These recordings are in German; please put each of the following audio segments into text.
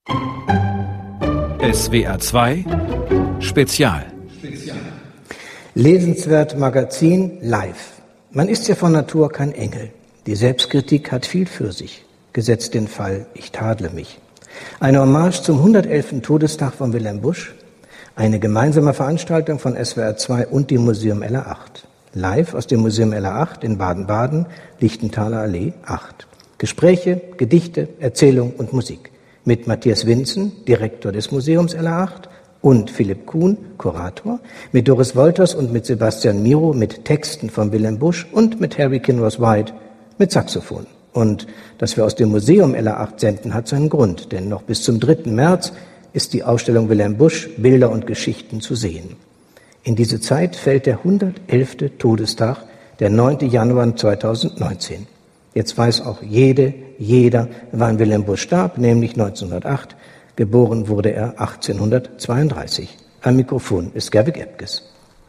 SWR 2 Spezial. Lesenswert Magazin live. Man ist ja von Natur kein Engel. Die Selbstkritik hat viel für sich. Gesetzt den Fall, ich tadle mich. Eine Hommage zum 111. Todestag von Wilhelm Busch. Eine gemeinsame Veranstaltung von SWR 2 und dem Museum LA8. Live aus dem Museum LA8 in Baden-Baden, Lichtenthaler Allee 8. Gespräche, Gedichte, Erzählung und Musik. Mit Matthias Winzen, Direktor des Museums LA8, und Philipp Kuhn, Kurator, mit Doris Wolters und mit Sebastian Miro, mit Texten von Wilhelm Busch und mit Harry Kinross White, mit Saxophon. Und dass wir aus dem Museum LA8 senden, hat seinen Grund, denn noch bis zum 3. März ist die Ausstellung Wilhelm Busch, Bilder und Geschichten zu sehen. In diese Zeit fällt der 111. Todestag, der 9. Januar 2019. Jetzt weiß auch jeder, wann Wilhelm Busch starb, nämlich 1908. Geboren wurde er 1832. Am Mikrofon ist Gerwig Epges.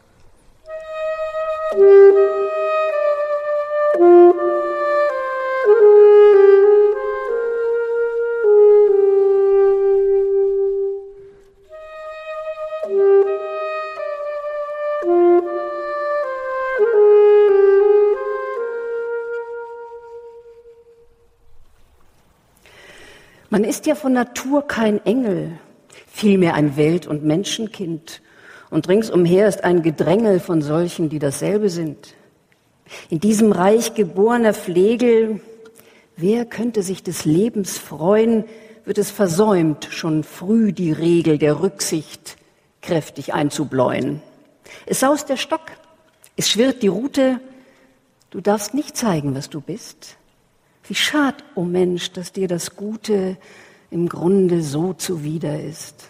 Man ist ja von Natur kein Engel, vielmehr ein Welt- und Menschenkind. Und ringsumher ist ein Gedrängel von solchen, die dasselbe sind. In diesem Reich geborener Flegel, wer könnte sich des Lebens freuen, wird es versäumt, schon früh die Regel der Rücksicht kräftig einzubläuen. Es saust der Stock, es schwirrt die Rute, du darfst nicht zeigen, was du bist. Wie schad, o Mensch, dass dir das Gute im Grunde so zuwider ist.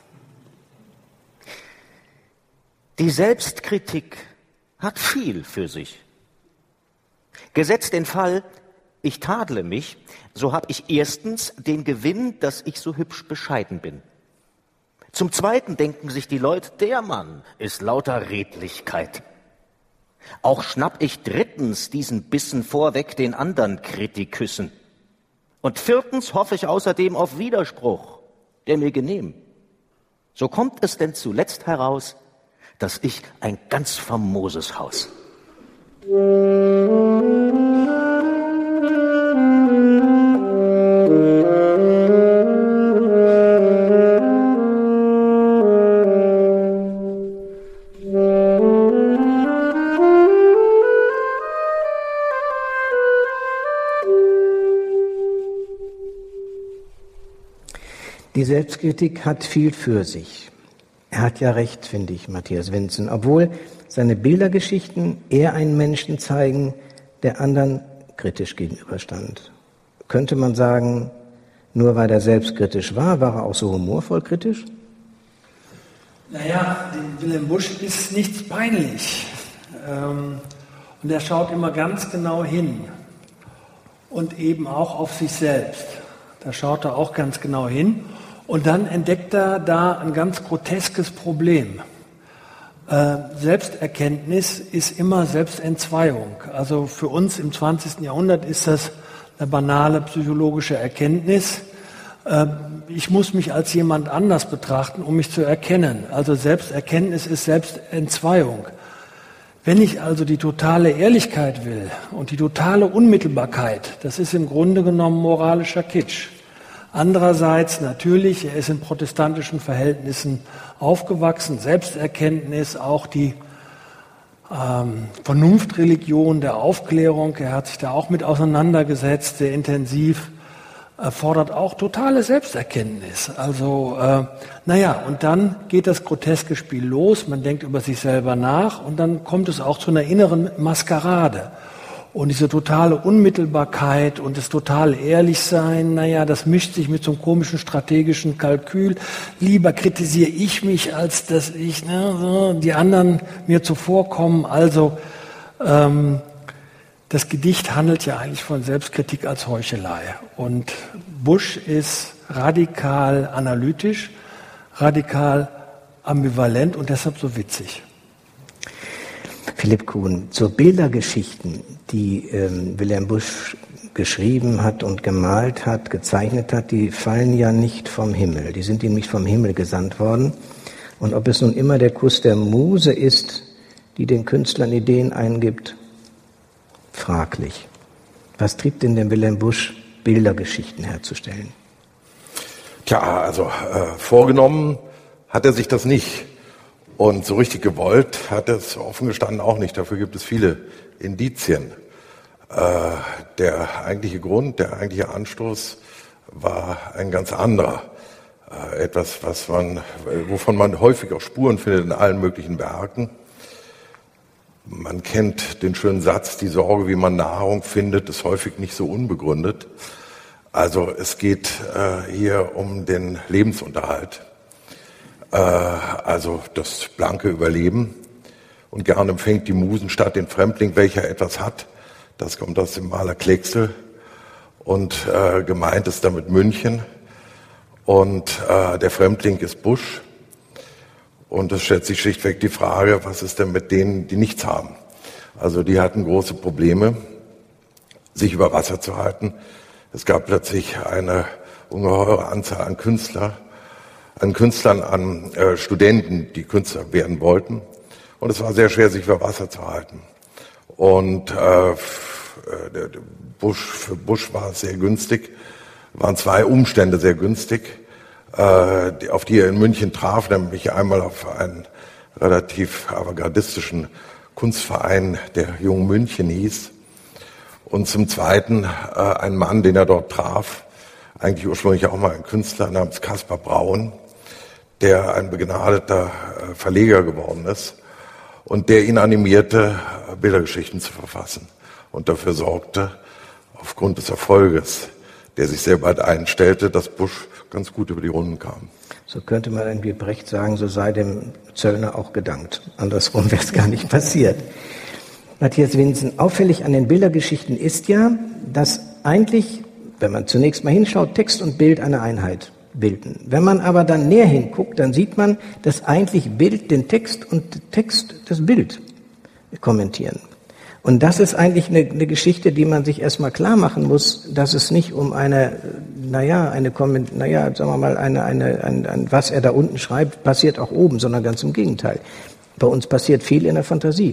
Die Selbstkritik hat viel für sich. Gesetzt den Fall, ich tadle mich, so habe ich erstens den Gewinn, dass ich so hübsch bescheiden bin. Zum Zweiten denken sich die Leute, der Mann ist lauter Redlichkeit. Auch schnapp ich drittens diesen Bissen vorweg den anderen Kritiküssen. Und viertens hoffe ich außerdem auf Widerspruch, der mir genehm. So kommt es denn zuletzt heraus, dass ich ein ganz famoses Haus. Die Selbstkritik hat viel für sich. Er hat ja recht, finde ich, Matthias Winzen, obwohl seine Bildergeschichten eher einen Menschen zeigen, der anderen kritisch gegenüberstand. Könnte man sagen, nur weil er selbstkritisch war, war er auch so humorvoll kritisch? Naja, dem Wilhelm Busch ist nichts peinlich. Und er schaut immer ganz genau hin. Und eben auch auf sich selbst. Da schaut er auch ganz genau hin. Und dann entdeckt er da ein ganz groteskes Problem. Selbsterkenntnis ist immer Selbstentzweiung. Also für uns im 20. Jahrhundert ist das eine banale psychologische Erkenntnis. Ich muss mich als jemand anders betrachten, um mich zu erkennen. Also Selbsterkenntnis ist Selbstentzweiung. Wenn ich also die totale Ehrlichkeit will und die totale Unmittelbarkeit, das ist im Grunde genommen moralischer Kitsch. Andererseits natürlich, er ist in protestantischen Verhältnissen aufgewachsen, Selbsterkenntnis, auch die Vernunftreligion der Aufklärung, er hat sich da auch mit auseinandergesetzt, sehr intensiv, fordert auch totale Selbsterkenntnis. Also, und dann geht das groteske Spiel los, man denkt über sich selber nach und dann kommt es auch zu einer inneren Maskerade. Und diese totale Unmittelbarkeit und das totale Ehrlichsein, das mischt sich mit so einem komischen strategischen Kalkül. Lieber kritisiere ich mich, als dass ich die anderen mir zuvorkommen. Also das Gedicht handelt ja eigentlich von Selbstkritik als Heuchelei. Und Busch ist radikal analytisch, radikal ambivalent und deshalb so witzig. Philipp Kuhn, so Bildergeschichten, die Wilhelm Busch geschrieben hat und gemalt hat, gezeichnet hat, die fallen ja nicht vom Himmel. Die sind ihm nicht vom Himmel gesandt worden. Und ob es nun immer der Kuss der Muse ist, die den Künstlern Ideen eingibt, fraglich. Was trieb denn den Wilhelm Busch, Bildergeschichten herzustellen? Tja, also vorgenommen hat er sich das nicht. Und so richtig gewollt hat er es offen gestanden auch nicht. Dafür gibt es viele Indizien. Der eigentliche Grund, der eigentliche Anstoß war ein ganz anderer. Etwas, wovon man häufig auch Spuren findet in allen möglichen Werken. Man kennt den schönen Satz, die Sorge, wie man Nahrung findet, ist häufig nicht so unbegründet. Also es geht hier um den Lebensunterhalt, also das blanke Überleben. Und gern empfängt die Musenstadt den Fremdling, welcher etwas hat. Das kommt aus dem Maler Klecksel. Und gemeint ist damit München. Und der Fremdling ist Busch. Und es stellt sich schlichtweg die Frage, was ist denn mit denen, die nichts haben? Also die hatten große Probleme, sich über Wasser zu halten. Es gab plötzlich eine ungeheure Anzahl an Künstlern, an Studenten, die Künstler werden wollten. Und es war sehr schwer, sich über Wasser zu halten. Und für Busch war es sehr günstig, waren zwei Umstände sehr günstig, auf die er in München traf, nämlich einmal auf einen relativ avantgardistischen Kunstverein, der Jung München hieß, und zum Zweiten ein Mann, den er dort traf, eigentlich ursprünglich auch mal ein Künstler namens Caspar Braun, der ein begnadeter Verleger geworden ist und der ihn animierte, Bildergeschichten zu verfassen und dafür sorgte, aufgrund des Erfolges, der sich sehr bald einstellte, dass Busch ganz gut über die Runden kam. So könnte man irgendwie Brecht sagen, so sei dem Zöllner auch gedankt. Andersrum wäre es gar nicht passiert. Matthias Winsen, auffällig an den Bildergeschichten ist ja, dass eigentlich, wenn man zunächst mal hinschaut, Text und Bild eine Einheit bilden. Wenn man aber dann näher hinguckt, dann sieht man, dass eigentlich Bild den Text und Text das Bild kommentieren. Und das ist eigentlich eine Geschichte, die man sich erstmal klar machen muss, dass es nicht um was er da unten schreibt, passiert auch oben, sondern ganz im Gegenteil. Bei uns passiert viel in der Fantasie.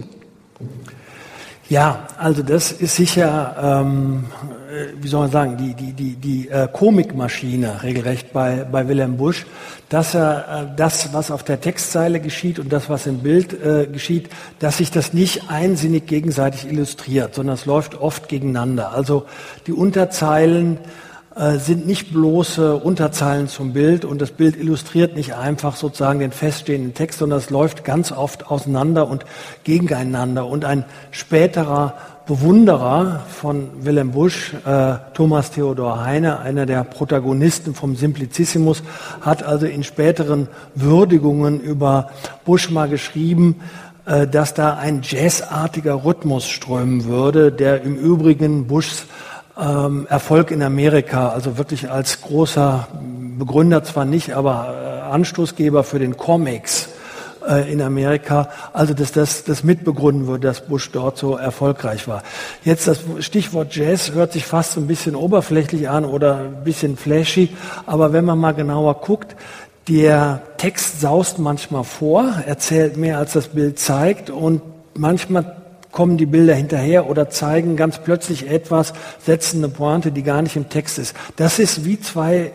Ja, also das ist sicher, wie soll man sagen, die Komikmaschine regelrecht bei Wilhelm Busch, dass er das, was auf der Textzeile geschieht und das, was im Bild geschieht, dass sich das nicht einsinnig gegenseitig illustriert, sondern es läuft oft gegeneinander. Also die Unterzeilen sind nicht bloße Unterzeilen zum Bild und das Bild illustriert nicht einfach sozusagen den feststehenden Text, sondern es läuft ganz oft auseinander und gegeneinander. Und ein späterer Bewunderer von Wilhelm Busch, Thomas Theodor Heine, einer der Protagonisten vom Simplicissimus, hat also in späteren Würdigungen über Busch mal geschrieben, dass da ein jazzartiger Rhythmus strömen würde, der im Übrigen Buschs Erfolg in Amerika, also wirklich als großer Begründer zwar nicht, aber Anstoßgeber für den Comics in Amerika, also dass das mitbegründen würde, dass Busch dort so erfolgreich war. Jetzt das Stichwort Jazz hört sich fast so ein bisschen oberflächlich an oder ein bisschen flashy, aber wenn man mal genauer guckt, der Text saust manchmal vor, erzählt mehr als das Bild zeigt und manchmal kommen die Bilder hinterher oder zeigen ganz plötzlich etwas, setzen eine Pointe, die gar nicht im Text ist. Das ist wie zwei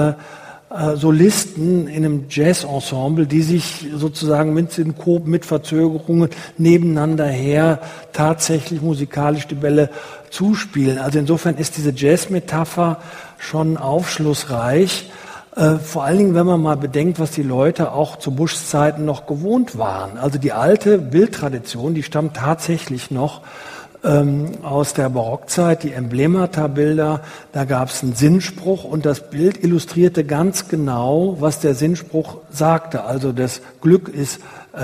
Solisten in einem Jazz-Ensemble, die sich sozusagen mit Synkopen, mit Verzögerungen nebeneinander her tatsächlich musikalisch die Bälle zuspielen. Also insofern ist diese Jazz-Metapher schon aufschlussreich. Vor allen Dingen, wenn man mal bedenkt, was die Leute auch zu Buschs Zeiten noch gewohnt waren. Also die alte Bildtradition, die stammt tatsächlich noch aus der Barockzeit, die Emblemata-Bilder, da gab es einen Sinnspruch und das Bild illustrierte ganz genau, was der Sinnspruch sagte. Also das Glück ist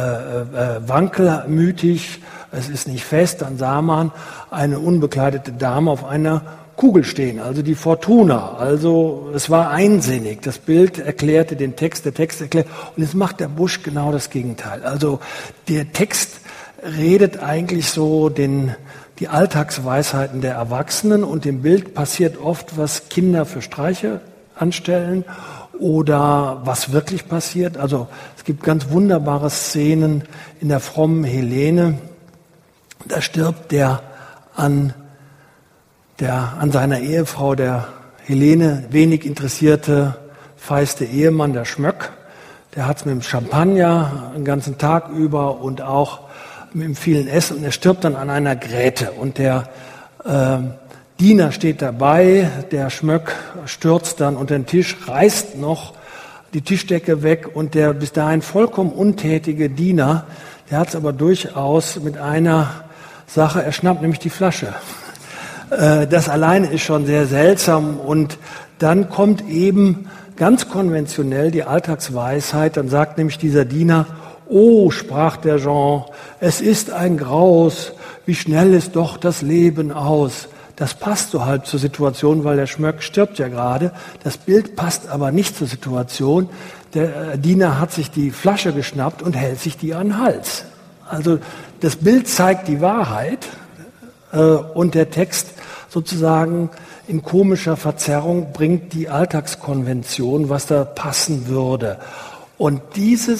wankelmütig, es ist nicht fest. Dann sah man eine unbekleidete Dame auf einer Kugel stehen, also die Fortuna. Also es war einsinnig. Das Bild erklärte den Text, der Text erklärt. Und jetzt macht der Busch genau das Gegenteil. Also der Text redet eigentlich so den die Alltagsweisheiten der Erwachsenen und im Bild passiert oft, was Kinder für Streiche anstellen oder was wirklich passiert. Also es gibt ganz wunderbare Szenen in der frommen Helene. Da stirbt der an seiner Ehefrau, der Helene, wenig interessierte, feiste Ehemann, der Schmöck. Der hat es mit dem Champagner den ganzen Tag über und auch mit dem vielen Essen. Und er stirbt dann an einer Gräte. Und der Diener steht dabei, der Schmöck stürzt dann unter den Tisch, reißt noch die Tischdecke weg. Und der bis dahin vollkommen untätige Diener, der hat es aber durchaus mit einer Sache, er schnappt nämlich die Flasche. Das alleine ist schon sehr seltsam. Und dann kommt eben ganz konventionell die Alltagsweisheit. Dann sagt nämlich dieser Diener: Oh, sprach der Jean, es ist ein Graus, wie schnell ist doch das Leben aus. Das passt so halb zur Situation, weil der Schmöck stirbt ja gerade. Das Bild passt aber nicht zur Situation. Der Diener hat sich die Flasche geschnappt und hält sich die an den Hals. Also das Bild zeigt die Wahrheit und der Text sozusagen in komischer Verzerrung bringt die Alltagskonvention, was da passen würde. Und diese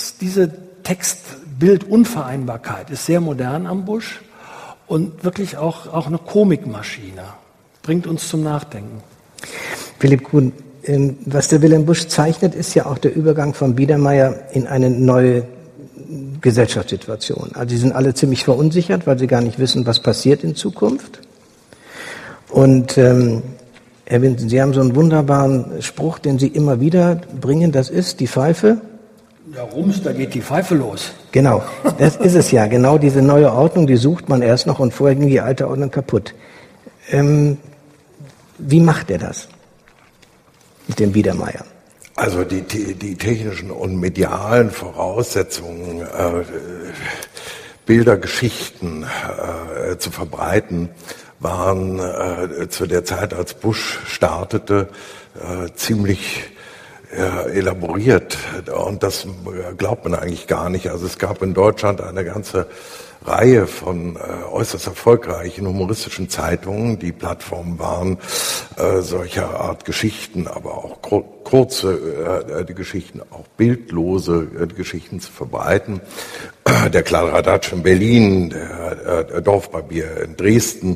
Text-Bild-Unvereinbarkeit ist sehr modern am Busch und wirklich auch eine Komikmaschine. Bringt uns zum Nachdenken. Philipp Kuhn, was der Wilhelm Busch zeichnet, ist ja auch der Übergang von Biedermeier in eine neue Gesellschaftssituation. Also sie sind alle ziemlich verunsichert, weil sie gar nicht wissen, was passiert in Zukunft. Und Herr Vincent, Sie haben so einen wunderbaren Spruch, den Sie immer wieder bringen, das ist die Pfeife. Ja, Rums, da geht die Pfeife los. Genau, das ist es ja. Genau diese neue Ordnung, die sucht man erst noch und vorher ging die alte Ordnung kaputt. Wie macht er das mit dem Biedermeier? Also die technischen und medialen Voraussetzungen, Bilder, Geschichten zu verbreiten, waren zu der Zeit, als Busch startete, ziemlich elaboriert. Und das glaubt man eigentlich gar nicht. Also es gab in Deutschland eine ganze Reihe von äußerst erfolgreichen humoristischen Zeitungen, die Plattformen waren, solcher Art Geschichten, aber auch kurze Geschichten, auch bildlose Geschichten zu verbreiten. Der Kladderadatsch in Berlin, der Dorfbarbier in Dresden,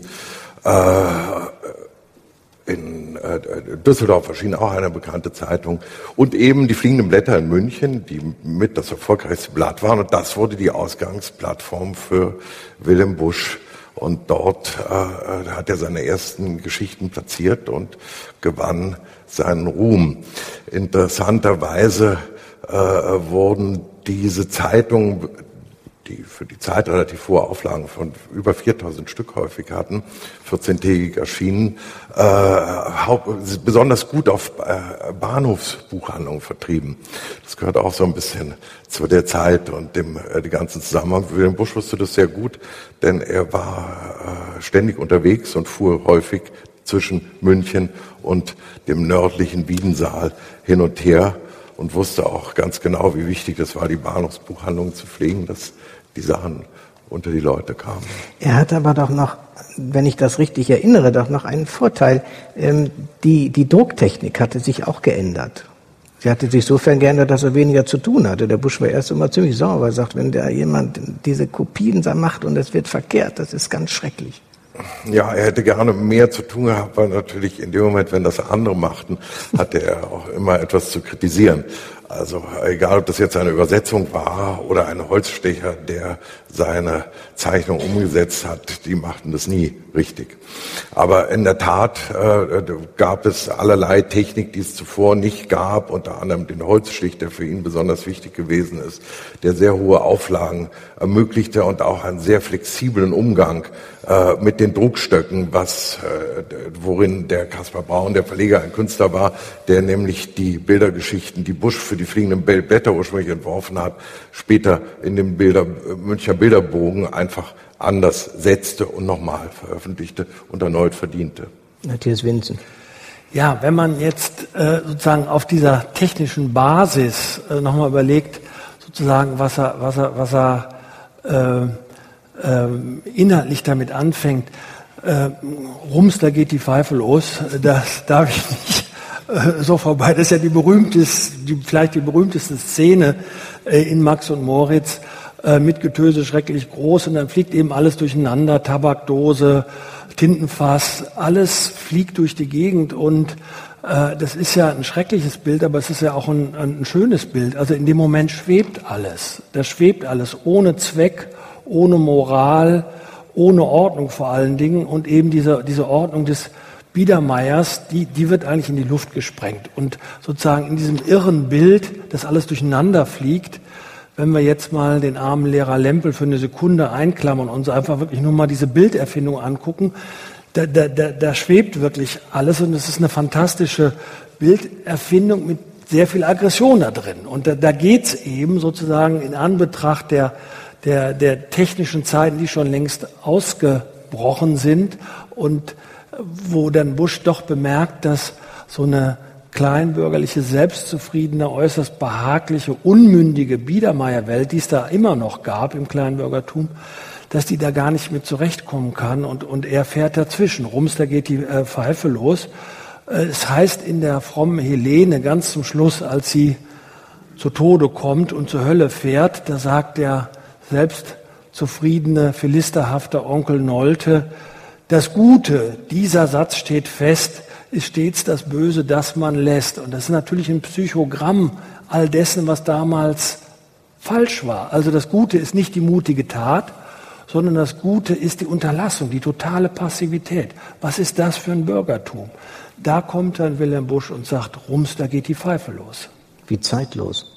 in Düsseldorf erschien auch eine bekannte Zeitung und eben die Fliegenden Blätter in München, die mit das erfolgreichste Blatt waren, und das wurde die Ausgangsplattform für Wilhelm Busch und dort hat er seine ersten Geschichten platziert und gewann seinen Ruhm. Interessanterweise wurden diese Zeitungen, die für die Zeit relativ hohe Auflagen von über 4000 Stück häufig hatten, 14-tägig erschienen, besonders gut auf Bahnhofsbuchhandlungen vertrieben. Das gehört auch so ein bisschen zu der Zeit und dem ganzen Zusammenhang. Wilhelm Busch wusste das sehr gut, denn er war ständig unterwegs und fuhr häufig zwischen München und dem nördlichen Wiedensaal hin und her und wusste auch ganz genau, wie wichtig das war, die Bahnhofsbuchhandlungen zu pflegen, dass die Sachen unter die Leute kamen. Er hat aber doch noch, wenn ich das richtig erinnere, doch noch einen Vorteil. Die Drucktechnik hatte sich auch geändert. Sie hatte sich insofern geändert, dass er weniger zu tun hatte. Der Busch war erst immer ziemlich sauer, er sagt, wenn da jemand diese Kopien macht und es wird verkehrt, das ist ganz schrecklich. Ja, er hätte gerne mehr zu tun gehabt, weil natürlich in dem Moment, wenn das andere machten, hatte er auch immer etwas zu kritisieren. Also egal, ob das jetzt eine Übersetzung war oder ein Holzstecher, der seine Zeichnung umgesetzt hat, die machten das nie richtig. Aber in der Tat gab es allerlei Technik, die es zuvor nicht gab, unter anderem den Holzstich, der für ihn besonders wichtig gewesen ist, der sehr hohe Auflagen ermöglichte und auch einen sehr flexiblen Umgang mit den Druckstöcken, worin der Caspar Braun, der Verleger, ein Künstler war, der nämlich die Bildergeschichten, die Busch für die Fliegenden Blätter ursprünglich entworfen hat, später in dem Münchner Bilderbogen einfach anders setzte und nochmal veröffentlichte und erneut verdiente. Matthias Vincent. Ja, wenn man jetzt sozusagen auf dieser technischen Basis nochmal überlegt, sozusagen, was er inhaltlich damit anfängt, Rums, da geht die Pfeife los, das darf ich nicht so vorbei. Das ist ja vielleicht die berühmteste Szene in Max und Moritz, mit Getöse schrecklich groß, und dann fliegt eben alles durcheinander, Tabakdose, Tintenfass, alles fliegt durch die Gegend, und das ist ja ein schreckliches Bild, aber es ist ja auch ein schönes Bild. Also in dem Moment schwebt alles. Das schwebt alles ohne Zweck, ohne Moral, ohne Ordnung vor allen Dingen, und eben diese Ordnung des Biedermeiers, die wird eigentlich in die Luft gesprengt. Und sozusagen in diesem irren Bild, das alles durcheinander fliegt, wenn wir jetzt mal den armen Lehrer Lempel für eine Sekunde einklammern und uns einfach wirklich nur mal diese Bilderfindung angucken, da schwebt wirklich alles, und es ist eine fantastische Bilderfindung mit sehr viel Aggression da drin. Und da geht's eben sozusagen in Anbetracht der technischen Zeiten, die schon längst ausgebrochen sind, und wo dann Busch doch bemerkt, dass so eine kleinbürgerliche, selbstzufriedene, äußerst behagliche, unmündige Biedermeierwelt, die es da immer noch gab im Kleinbürgertum, dass die da gar nicht mit zurechtkommen kann, und er fährt dazwischen. Rums, da geht die Pfeife los. Es heißt in der frommen Helene ganz zum Schluss, als sie zu Tode kommt und zur Hölle fährt, da sagt der selbstzufriedene, philisterhafte Onkel Nolte: Das Gute, dieser Satz steht fest, ist stets das Böse, das man lässt. Und das ist natürlich ein Psychogramm all dessen, was damals falsch war. Also das Gute ist nicht die mutige Tat, sondern das Gute ist die Unterlassung, die totale Passivität. Was ist das für ein Bürgertum? Da kommt dann Wilhelm Busch und sagt: Rums, da geht die Pfeife los. Wie zeitlos.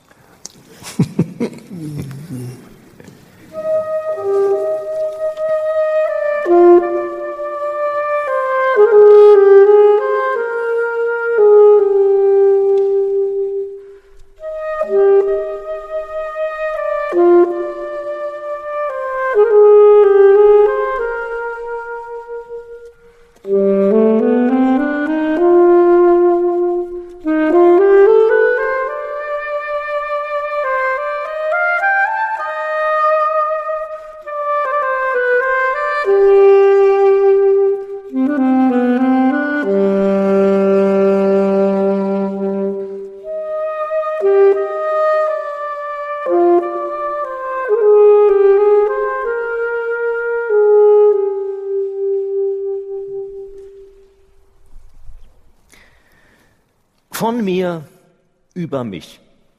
Von mir über mich.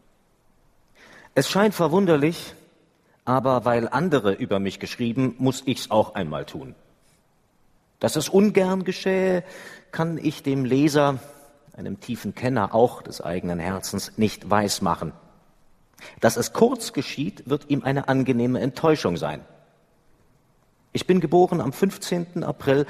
Es scheint verwunderlich, aber weil andere über mich geschrieben, muss ich's auch einmal tun. Dass es ungern geschähe, kann ich dem Leser, einem tiefen Kenner auch des eigenen Herzens, nicht weismachen. Dass es kurz geschieht, wird ihm eine angenehme Enttäuschung sein. Ich bin geboren am 15. April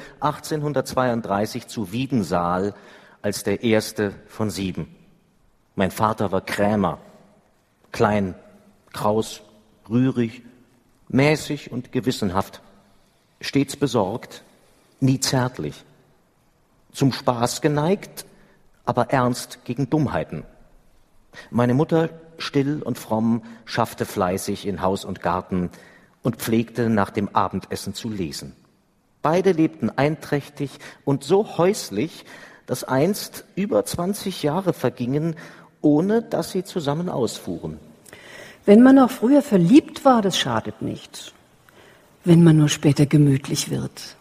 1832 zu Wiedensaal, als der erste von 7. Mein Vater war Krämer, klein, kraus, rührig, mäßig und gewissenhaft, stets besorgt, nie zärtlich, zum Spaß geneigt, aber ernst gegen Dummheiten. Meine Mutter, still und fromm, schaffte fleißig in Haus und Garten und pflegte nach dem Abendessen zu lesen. Beide lebten einträchtig und so häuslich, dass einst über 20 Jahre vergingen, ohne dass sie zusammen ausfuhren. Wenn man auch früher verliebt war, das schadet nicht. Wenn man nur später gemütlich wird.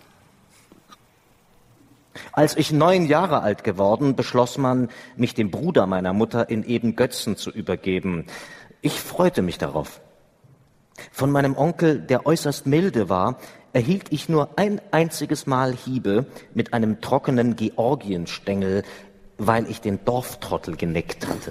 Als ich 9 Jahre alt geworden, beschloss man, mich dem Bruder meiner Mutter in Ebengötzen zu übergeben. Ich freute mich darauf. Von meinem Onkel, der äußerst milde war, erhielt ich nur ein einziges Mal Hiebe mit einem trockenen Georgienstängel, weil ich den Dorftrottel geneckt hatte.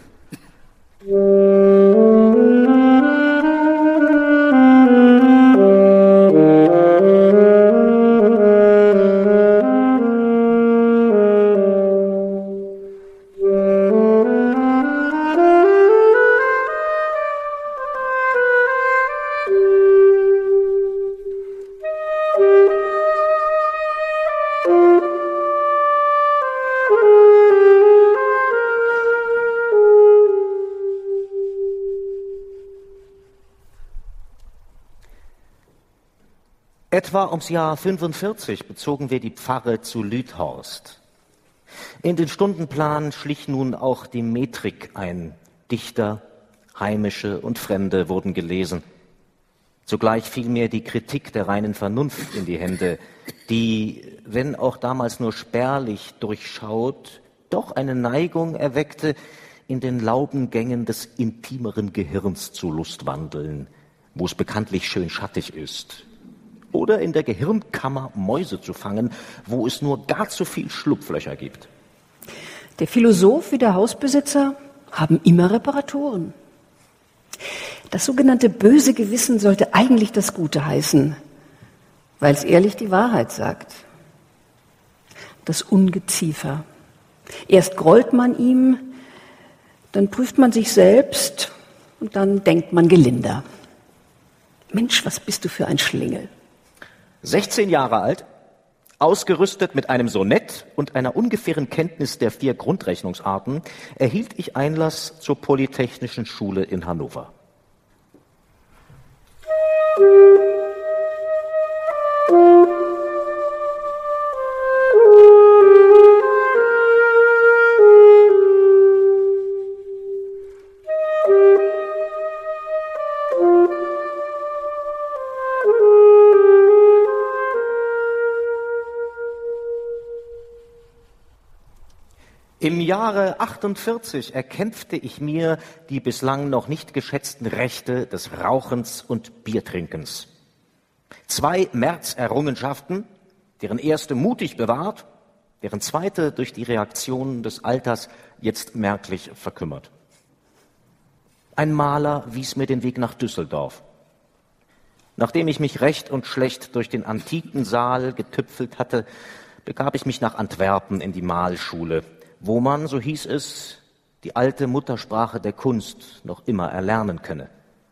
Etwa ums Jahr 45 bezogen wir die Pfarre zu Lüthorst. In den Stundenplan schlich nun auch die Metrik ein. Dichter, heimische und Fremde wurden gelesen. Zugleich fiel mir die Kritik der reinen Vernunft in die Hände, die, wenn auch damals nur spärlich durchschaut, doch eine Neigung erweckte, in den Laubengängen des intimeren Gehirns zu lustwandeln, wo es bekanntlich schön schattig ist. Oder in der Gehirnkammer Mäuse zu fangen, wo es nur gar zu viel Schlupflöcher gibt. Der Philosoph wie der Hausbesitzer haben immer Reparaturen. Das sogenannte böse Gewissen sollte eigentlich das Gute heißen, weil es ehrlich die Wahrheit sagt. Das Ungeziefer. Erst grollt man ihm, dann prüft man sich selbst und dann denkt man gelinder. Mensch, was bist du für ein Schlingel? 16 Jahre alt, ausgerüstet mit einem Sonett und einer ungefähren Kenntnis der 4 Grundrechnungsarten, erhielt ich Einlass zur Polytechnischen Schule in Hannover. Im Jahre 48 erkämpfte ich mir die bislang noch nicht geschätzten Rechte des Rauchens und Biertrinkens. 2 Märzerrungenschaften, deren erste mutig bewahrt, deren zweite durch die Reaktionen des Alters jetzt merklich verkümmert. Ein Maler wies mir den Weg nach Düsseldorf. Nachdem ich mich recht und schlecht durch den antiken Saal getüpfelt hatte, begab ich mich nach Antwerpen in die Malschule, wo man, so hieß es, die alte Muttersprache der Kunst noch immer erlernen könne.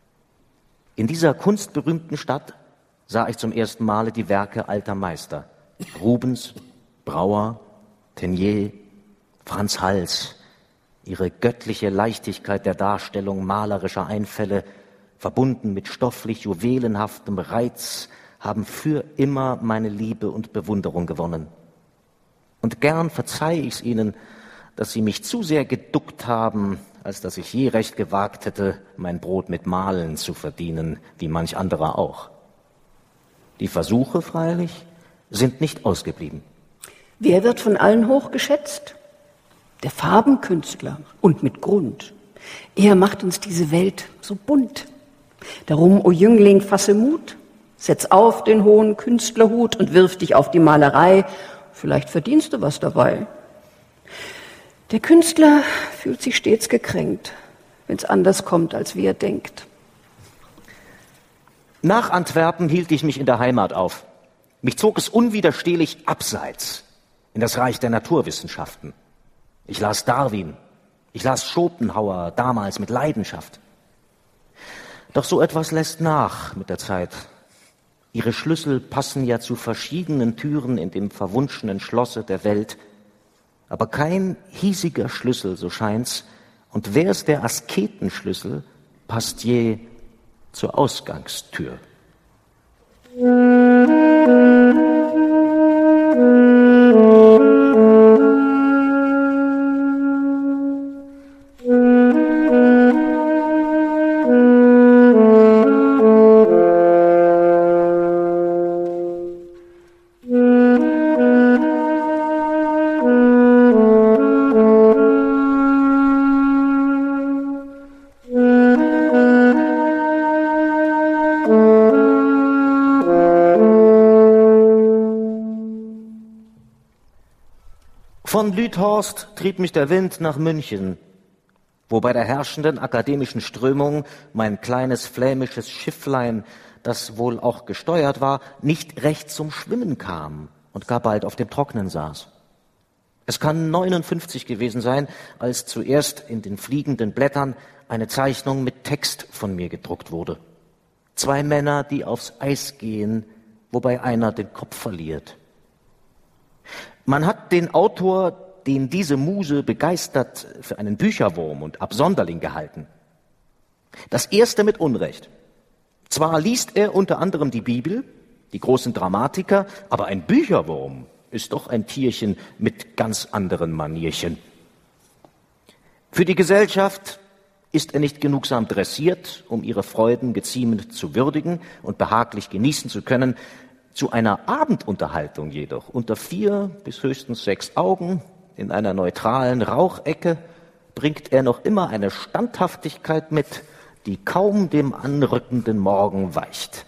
In dieser kunstberühmten Stadt sah ich zum ersten Male die Werke alter Meister. Rubens, Brauer, Teniers, Franz Hals. Ihre göttliche Leichtigkeit der Darstellung malerischer Einfälle, verbunden mit stofflich juwelenhaftem Reiz, haben für immer meine Liebe und Bewunderung gewonnen. Und gern verzeihe ich es ihnen, dass sie mich zu sehr geduckt haben, als dass ich je recht gewagt hätte, mein Brot mit Malen zu verdienen, wie manch anderer auch. Die Versuche, freilich, sind nicht ausgeblieben. Wer wird von allen hochgeschätzt? Der Farbenkünstler und mit Grund. Er macht uns diese Welt so bunt. Darum, o Jüngling, fasse Mut, setz auf den hohen Künstlerhut und wirf dich auf die Malerei. Vielleicht verdienst du was dabei. Der Künstler fühlt sich stets gekränkt, wenn es anders kommt, als wie er denkt. Nach Antwerpen hielt ich mich in der Heimat auf. Mich zog es unwiderstehlich abseits, in das Reich der Naturwissenschaften. Ich las Darwin, ich las Schopenhauer, damals mit Leidenschaft. Doch so etwas lässt nach mit der Zeit. Ihre Schlüssel passen ja zu verschiedenen Türen in dem verwunschenen Schlosse der Welt. Aber kein hiesiger Schlüssel, so scheint's, und wär's der Asketenschlüssel, passt je zur Ausgangstür. Von Lüthorst trieb mich der Wind nach München, wo bei der herrschenden akademischen Strömung mein kleines flämisches Schifflein, das wohl auch gesteuert war, nicht recht zum Schwimmen kam und gar bald auf dem Trocknen saß. Es kann 59 gewesen sein, als zuerst in den fliegenden Blättern eine Zeichnung mit Text von mir gedruckt wurde. 2 Männer, die aufs Eis gehen, wobei einer den Kopf verliert. Man hat den Autor, den diese Muse begeistert, für einen Bücherwurm und Absonderling gehalten. Das erste mit Unrecht. Zwar liest er unter anderem die Bibel, die großen Dramatiker, aber ein Bücherwurm ist doch ein Tierchen mit ganz anderen Manierchen. Für die Gesellschaft ist er nicht genugsam dressiert, um ihre Freuden geziemend zu würdigen und behaglich genießen zu können. Zu einer Abendunterhaltung jedoch unter 4 bis höchstens 6 Augen in einer neutralen Rauchecke bringt er noch immer eine Standhaftigkeit mit, die kaum dem anrückenden Morgen weicht.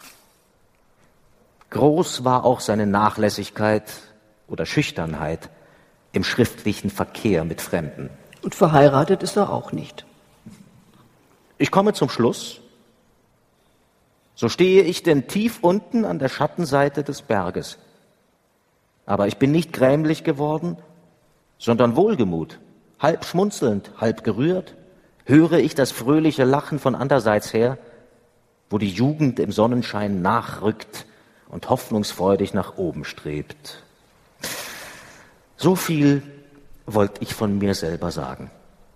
Groß war auch seine Nachlässigkeit oder Schüchternheit im schriftlichen Verkehr mit Fremden. Und verheiratet ist er auch nicht. Ich komme zum Schluss. So stehe ich denn tief unten an der Schattenseite des Berges. Aber ich bin nicht grämlich geworden, sondern wohlgemut, halb schmunzelnd, halb gerührt, höre ich das fröhliche Lachen von anderseits her, wo die Jugend im Sonnenschein nachrückt und hoffnungsfreudig nach oben strebt. So viel wollte ich von mir selber sagen.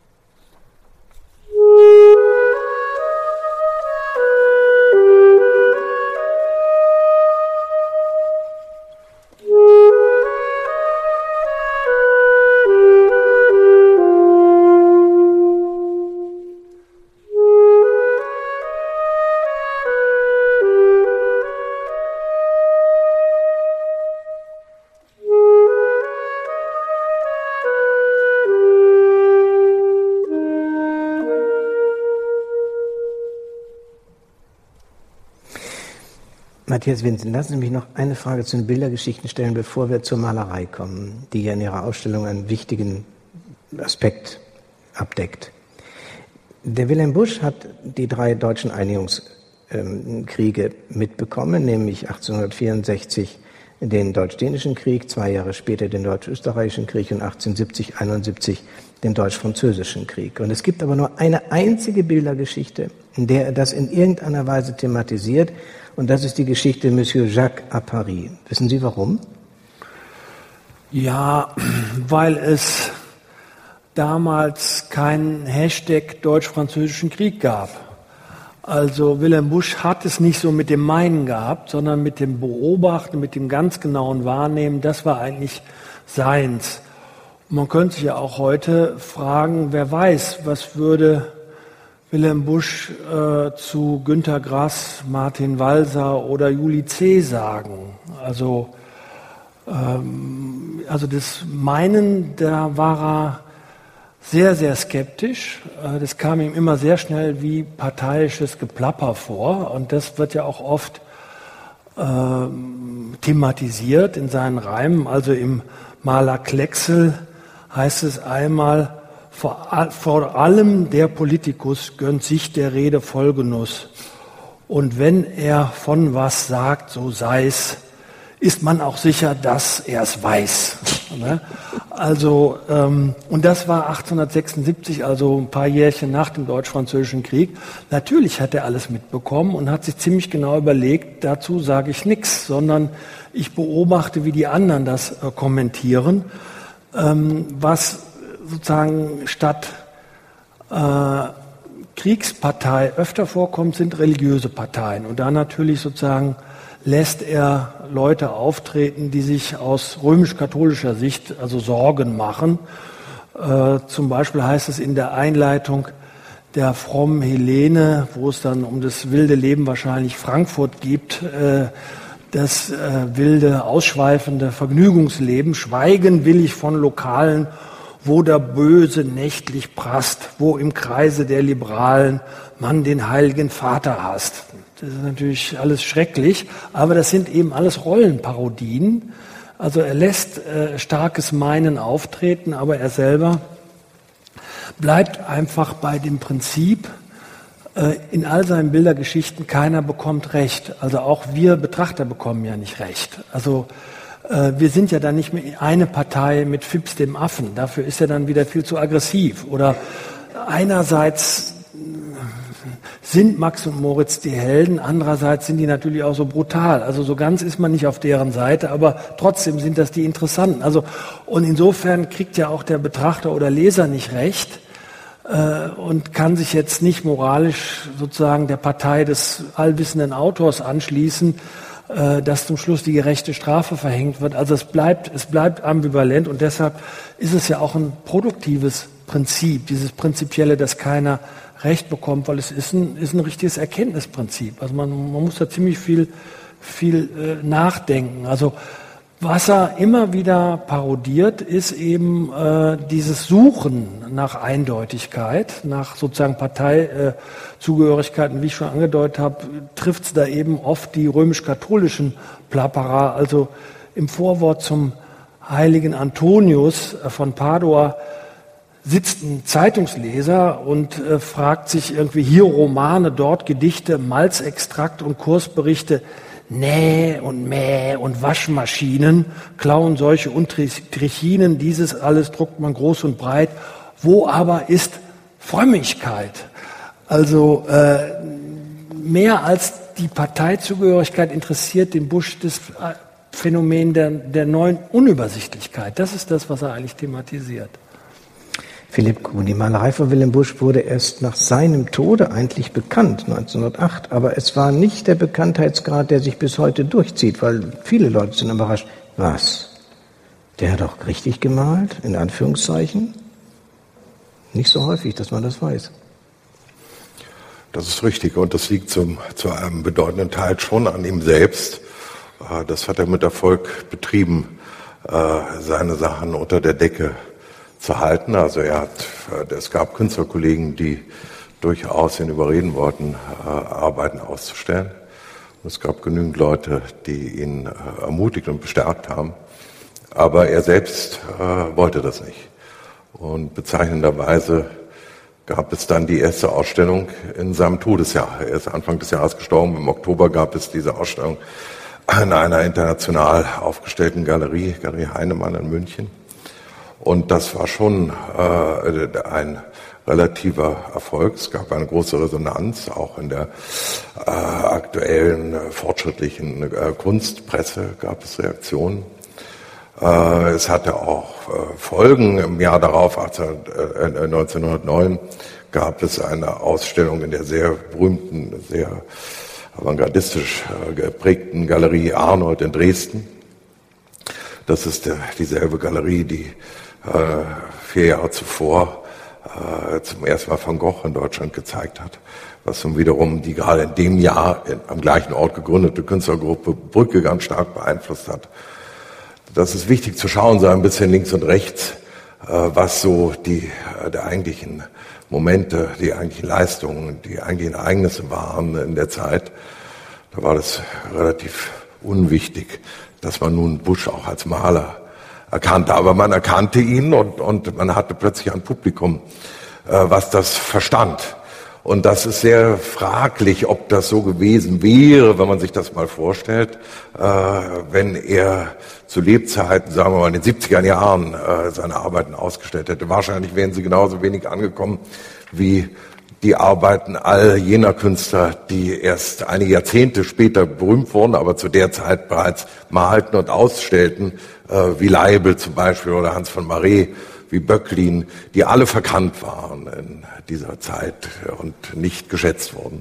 Matthias Vincent, lassen Sie mich noch eine Frage zu den Bildergeschichten stellen, bevor wir zur Malerei kommen, die ja in Ihrer Ausstellung einen wichtigen Aspekt abdeckt. Der Wilhelm Busch hat die 3 deutschen Einigungskriege mitbekommen, nämlich 1864 den Deutsch-Dänischen Krieg, 2 Jahre später den Deutsch-Österreichischen Krieg und 1870-71 den Deutsch-Französischen Krieg. Und es gibt aber nur eine einzige Bildergeschichte, in der er das in irgendeiner Weise thematisiert, und das ist die Geschichte Monsieur Jacques à Paris. Wissen Sie warum? Ja, weil es damals keinen Hashtag Deutsch-Französischen Krieg gab. Also Wilhelm Busch hat es nicht so mit dem Meinen gehabt, sondern mit dem Beobachten, mit dem ganz genauen Wahrnehmen. Das war eigentlich seins. Man könnte sich ja auch heute fragen, wer weiß, was würde Wilhelm Busch zu Günter Grass, Martin Walser oder Juli C. sagen. Also das Meinen, da war er sehr, sehr skeptisch. Das kam ihm immer sehr schnell wie parteiisches Geplapper vor. Und das wird ja auch oft thematisiert in seinen Reimen. Also im Maler Klecksel heißt es einmal, vor allem der Politikus gönnt sich der Rede Vollgenuss. Und wenn er von was sagt, so sei's, ist man auch sicher, dass er es weiß. Also, und das war 1876, also ein paar Jährchen nach dem Deutsch-Französischen Krieg. Natürlich hat er alles mitbekommen und hat sich ziemlich genau überlegt, dazu sage ich nichts, sondern ich beobachte, wie die anderen das kommentieren, was sozusagen statt Kriegspartei öfter vorkommt, sind religiöse Parteien. Und da natürlich sozusagen lässt er Leute auftreten, die sich aus römisch-katholischer Sicht also Sorgen machen. Zum Beispiel heißt es in der Einleitung der frommen Helene, wo es dann um das wilde Leben wahrscheinlich Frankfurt geht, das wilde, ausschweifende Vergnügungsleben, schweigen will ich von Lokalen, wo der Böse nächtlich prasst, wo im Kreise der Liberalen man den Heiligen Vater hasst. Das ist natürlich alles schrecklich, aber das sind eben alles Rollenparodien. Also er lässt starkes Meinen auftreten, aber er selber bleibt einfach bei dem Prinzip, in all seinen Bildergeschichten, keiner bekommt Recht. Also auch wir Betrachter bekommen ja nicht Recht. Also wir sind ja dann nicht mehr eine Partei mit Fips dem Affen. Dafür ist er dann wieder viel zu aggressiv. Oder einerseits sind Max und Moritz die Helden, andererseits sind die natürlich auch so brutal. Also so ganz ist man nicht auf deren Seite, aber trotzdem sind das die Interessanten. Also, und insofern kriegt ja auch der Betrachter oder Leser nicht recht und kann sich jetzt nicht moralisch sozusagen der Partei des allwissenden Autors anschließen. dass zum Schluss die gerechte Strafe verhängt wird. Also es bleibt ambivalent und deshalb ist es ja auch ein produktives Prinzip, dieses Prinzipielle, dass keiner Recht bekommt, weil es ist ein richtiges Erkenntnisprinzip. Also man muss da ziemlich viel nachdenken. Also was er immer wieder parodiert, ist eben dieses Suchen nach Eindeutigkeit, nach sozusagen Parteizugehörigkeiten. Wie ich schon angedeutet habe, trifft es da eben oft die römisch-katholischen Plapperer. Also im Vorwort zum heiligen Antonius von Padua sitzt ein Zeitungsleser und fragt sich irgendwie hier Romane, dort Gedichte, Malzextrakt und Kursberichte. Näh und Mäh und Waschmaschinen klauen solche und Trichinen, dieses alles druckt man groß und breit. Wo aber ist Frömmigkeit? Also mehr als die Parteizugehörigkeit interessiert den Busch das Phänomen der neuen Unübersichtlichkeit. Das ist das, was er eigentlich thematisiert. Philipp Kuhn, die Malerei von Wilhelm Busch wurde erst nach seinem Tode eigentlich bekannt, 1908. Aber es war nicht der Bekanntheitsgrad, der sich bis heute durchzieht, weil viele Leute sind überrascht. Was? Der hat doch richtig gemalt, in Anführungszeichen? Nicht so häufig, dass man das weiß. Das ist richtig und das liegt zu einem bedeutenden Teil schon an ihm selbst. Das hat er mit Erfolg betrieben, seine Sachen unter der Decke zu halten. Also es gab Künstlerkollegen, die durchaus ihn überreden wollten, Arbeiten auszustellen. Und es gab genügend Leute, die ihn ermutigt und bestärkt haben. Aber er selbst wollte das nicht. Und bezeichnenderweise gab es dann die erste Ausstellung in seinem Todesjahr. Er ist Anfang des Jahres gestorben. Im Oktober gab es diese Ausstellung in einer international aufgestellten Galerie Heinemann in München. Und das war schon ein relativer Erfolg. Es gab eine große Resonanz, auch in der aktuellen fortschrittlichen Kunstpresse gab es Reaktionen. Es hatte auch Folgen. Im Jahr darauf, 1909, gab es eine Ausstellung in der sehr berühmten, sehr avantgardistisch geprägten Galerie Arnold in Dresden. Das ist dieselbe Galerie, die 4 Jahre zuvor zum ersten Mal Van Gogh in Deutschland gezeigt hat, was nun wiederum die gerade in dem Jahr am gleichen Ort gegründete Künstlergruppe Brücke ganz stark beeinflusst hat. Das ist wichtig zu schauen, so ein bisschen links und rechts, was so die eigentlichen Momente, die eigentlichen Leistungen, die eigentlichen Ereignisse waren in der Zeit. Da war das relativ unwichtig, dass man nun Busch auch als Maler erkannte. Aber man erkannte ihn und man hatte plötzlich ein Publikum, was das verstand. Und das ist sehr fraglich, ob das so gewesen wäre, wenn man sich das mal vorstellt, wenn er zu Lebzeiten, sagen wir mal in den 70er Jahren, seine Arbeiten ausgestellt hätte. Wahrscheinlich wären sie genauso wenig angekommen wie die Arbeiten all jener Künstler, die erst einige Jahrzehnte später berühmt wurden, aber zu der Zeit bereits malten und ausstellten, wie Leibl zum Beispiel oder Hans von Marais, wie Böcklin, die alle verkannt waren in dieser Zeit und nicht geschätzt wurden.